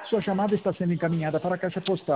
Sua chamada está sendo encaminhada para a caixa postal.